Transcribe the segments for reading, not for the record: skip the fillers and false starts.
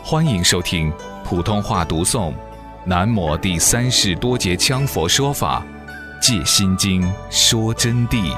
欢迎收听普通话读诵南摩第三世多杰羌佛说法戒心经说真谛。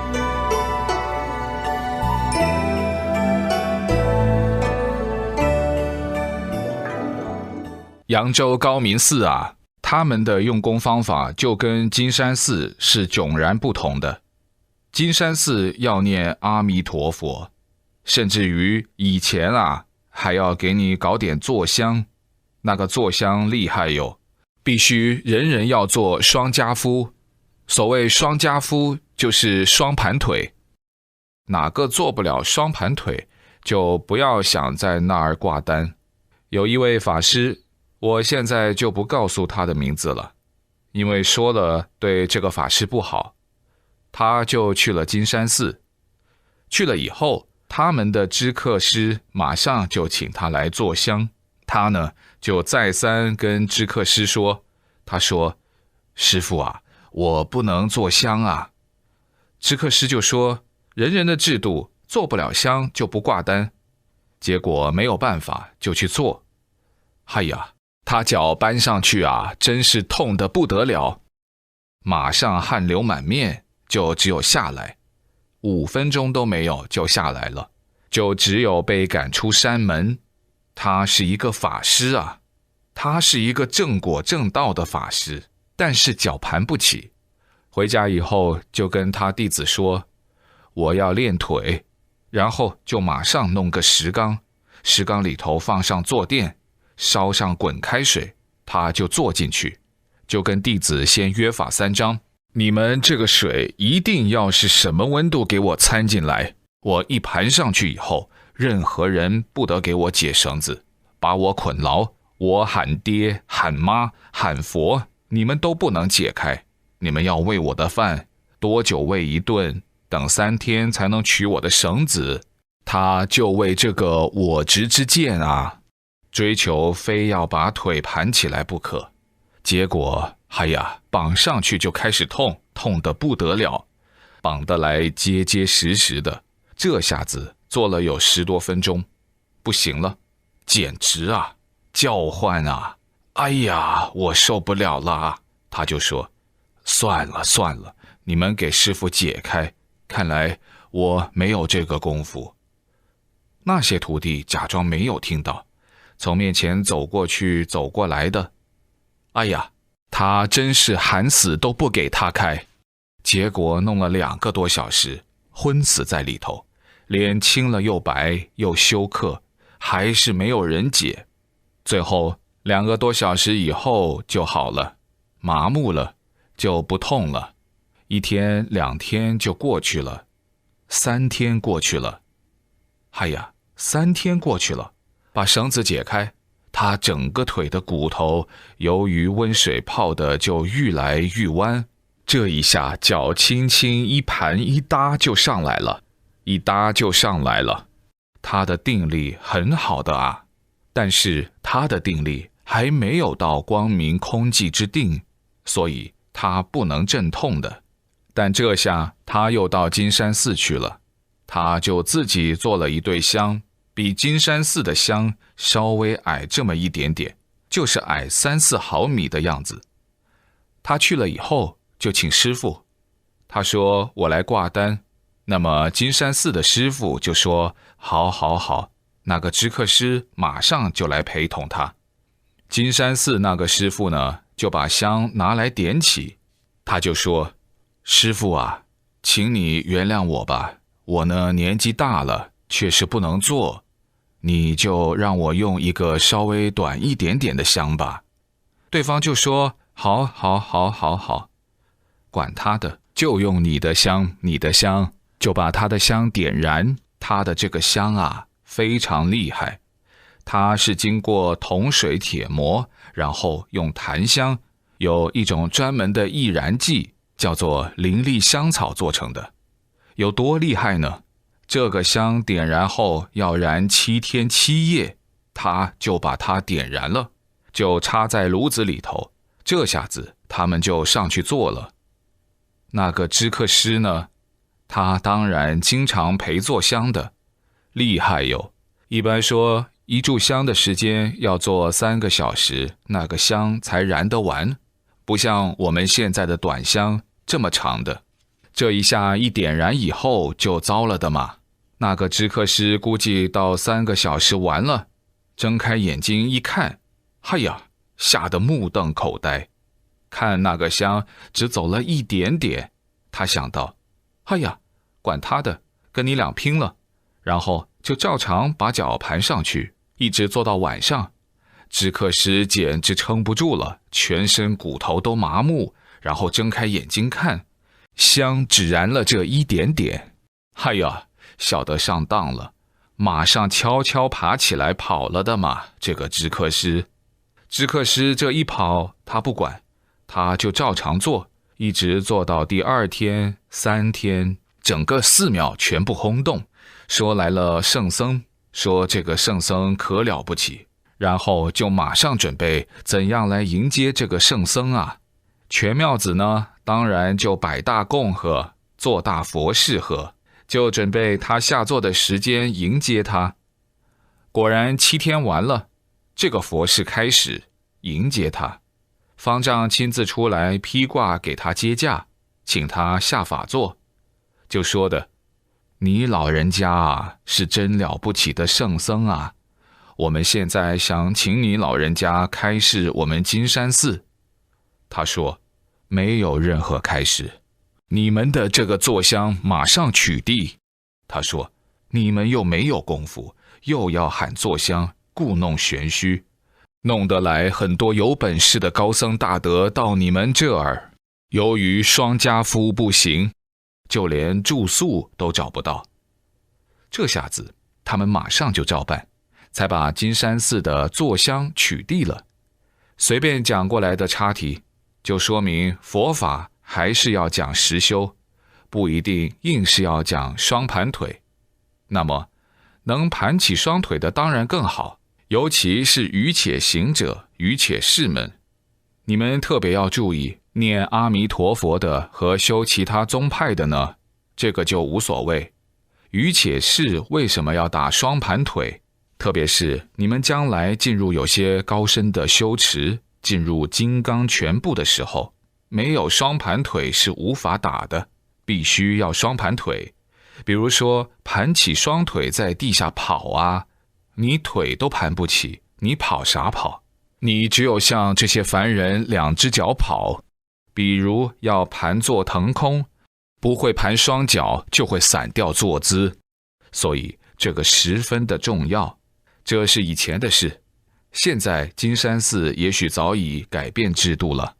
扬州高明寺啊，他们的用功方法就跟金山寺是迥然不同的。金山寺要念阿弥陀佛，甚至于以前啊还要给你搞点坐香，那个坐香厉害哟，必须人人要做双家夫。所谓双家夫就是双盘腿，哪个做不了双盘腿，就不要想在那儿挂单。有一位法师，我现在就不告诉他的名字了，因为说了对这个法师不好。他就去了金山寺，去了以后，他们的知客师马上就请他来坐香。他呢就再三跟知客师说，他说：师父啊，我不能坐香啊。知客师就说，人人的制度，做不了香就不挂单。结果没有办法就去做。哎呀，他脚搬上去啊，真是痛得不得了，马上汗流满面，就只有下来，5分钟都没有就下来了，就只有被赶出山门。他是一个法师啊，他是一个正果正道的法师，但是脚盘不起。回家以后就跟他弟子说，我要练腿，然后就马上弄个石缸，石缸里头放上坐垫，烧上滚开水，他就坐进去，就跟弟子先约法3章，你们这个水一定要是什么温度给我掺进来，我一盘上去以后，任何人不得给我解绳子，把我捆牢，我喊爹喊妈喊佛，你们都不能解开。你们要喂我的饭，多久喂一顿，等3天才能取我的绳子。他就为这个我执之见啊，追求非要把腿盘起来不可。结果哎呀，绑上去就开始痛，痛得不得了，绑得来结结实实的，这下子做了有10多分钟，不行了，简直啊，叫唤啊，哎呀，我受不了了啊。他就说，算了算了，你们给师父解开，看来我没有这个功夫。那些徒弟假装没有听到，从面前走过去走过来的，哎呀，他真是喊死都不给他开。结果弄了2个多小时，昏死在里头，脸青了又白又休克，还是没有人解。最后2个多小时以后就好了，麻木了，就不痛了。1天2天就过去了，3天过去了，哎呀，3天过去了，把绳子解开，他整个腿的骨头由于温水泡的就愈来愈弯，这一下脚轻轻一盘一搭就上来了，一搭就上来了。他的定力很好的啊，但是他的定力还没有到光明空寂之定，所以他不能镇痛的。但这下他又到金山寺去了，他就自己做了一对香，比金山寺的香稍微矮这么一点点，就是矮3-4毫米的样子。他去了以后就请师父，他说我来挂单。那么金山寺的师父就说，好好好，那个知客师马上就来陪同他。金山寺那个师父呢，就把香拿来点起，他就说，师父啊，请你原谅我吧，我呢年纪大了，确实不能做，你就让我用一个稍微短一点点的香吧。对方就说，好好好好好，管他的，就用你的香，你的香，就把他的香点燃。他的这个香啊非常厉害，它是经过铜水铁磨，然后用檀香，有一种专门的易燃剂叫做灵力香草做成的。有多厉害呢？这个香点燃后要燃7天7夜，他就把它点燃了，就插在炉子里头，这下子他们就上去做了。那个知客师呢，他当然经常陪做香的，厉害哟。一般说一炷香的时间要做3个小时，那个香才燃得完，不像我们现在的短香这么长的。这一下一点燃以后就糟了的嘛。那个知客师估计到3个小时完了，睁开眼睛一看，哎呀，吓得目瞪口呆。看那个香只走了一点点，他想到，哎呀，管他的，跟你俩拼了。然后就照常把脚盘上去，一直做到晚上。知客师简直撑不住了，全身骨头都麻木，然后睁开眼睛看，香只燃了这一点点。哎呀，晓得上当了，马上悄悄爬起来跑了的嘛。这个知客师这一跑，他不管，他就照常做，一直做到第2天、3天，整个寺庙全部轰动，说来了圣僧，说这个圣僧可了不起，然后就马上准备怎样来迎接这个圣僧啊。全庙子呢，当然就摆大供盒，做大佛事盒，就准备他下座的时间迎接他。果然7天完了，这个佛事开始迎接他，方丈亲自出来披挂给他接驾，请他下法座，就说的，你老人家啊，是真了不起的圣僧啊，我们现在想请你老人家开示我们金山寺。他说，没有任何开示，你们的这个坐香马上取缔。他说，你们又没有功夫，又要喊坐香，故弄玄虚，弄得来很多有本事的高僧大德到你们这儿，由于双家夫不行，就连住宿都找不到。这下子他们马上就照办，才把金山寺的坐香取缔了。随便讲过来的插题，就说明佛法还是要讲实修，不一定硬是要讲双盘腿。那么能盘起双腿的当然更好，尤其是愚且行者、愚且士们。你们特别要注意，念阿弥陀佛的和修其他宗派的呢，这个就无所谓。愚且士为什么要打双盘腿？特别是你们将来进入有些高深的修持，进入金刚拳部的时候，没有双盘腿是无法打的，必须要双盘腿。比如说盘起双腿在地下跑啊，你腿都盘不起，你跑啥跑？你只有像这些凡人2只脚跑，比如要盘坐腾空，不会盘双脚就会散掉坐姿，所以这个十分的重要。这是以前的事，现在金山寺也许早已改变制度了。